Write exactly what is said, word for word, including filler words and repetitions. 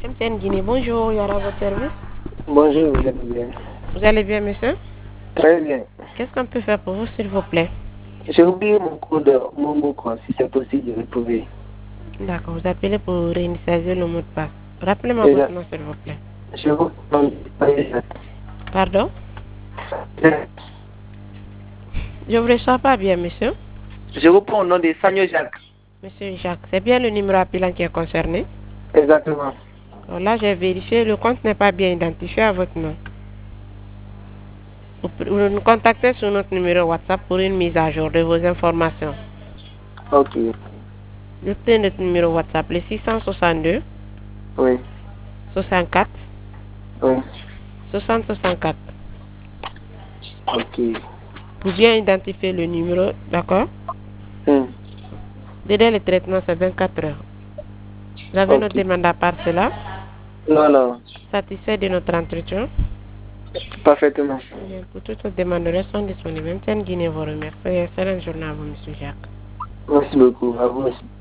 M T N Guinée, bonjour, il y aura votre service. Bonjour, vous allez bien? Vous allez bien, monsieur? Très bien. Qu'est-ce qu'on peut faire pour vous, s'il vous plaît? J'ai oublié mon code, mon mot, quoi, si c'est possible de retrouver. D'accord, vous appelez pour réinitialiser le mot de passe. Rappelez-moi votre nom, s'il vous plaît. Je vous demande. Pardon? Je ne vous reçois pas bien, monsieur. Je reprends au nom de Samuel Jacques. Monsieur Jacques, c'est bien le numéro appelant qui est concerné? Exactement. Alors là, j'ai vérifié, le compte n'est pas bien identifié à votre nom. Vous, vous nous contactez sur notre numéro WhatsApp pour une mise à jour de vos informations. Ok. Notez notre numéro WhatsApp, le six cent soixante-deux. Oui. soixante-quatre. Oui. soixante soixante-quatre. Ok. Pour bien identifier le numéro, d'accord? Hmm. Délai le traitement, c'est vingt-quatre heures. Vous avez Ok. notre demande à part cela? Non, non. Satisfait de notre entretien? Parfaitement. Bien, pour toutes les demandes sont disponibles. M T N Guinée vous remercie. Excellente journée à vous, monsieur Jacques. Merci beaucoup. À vous aussi.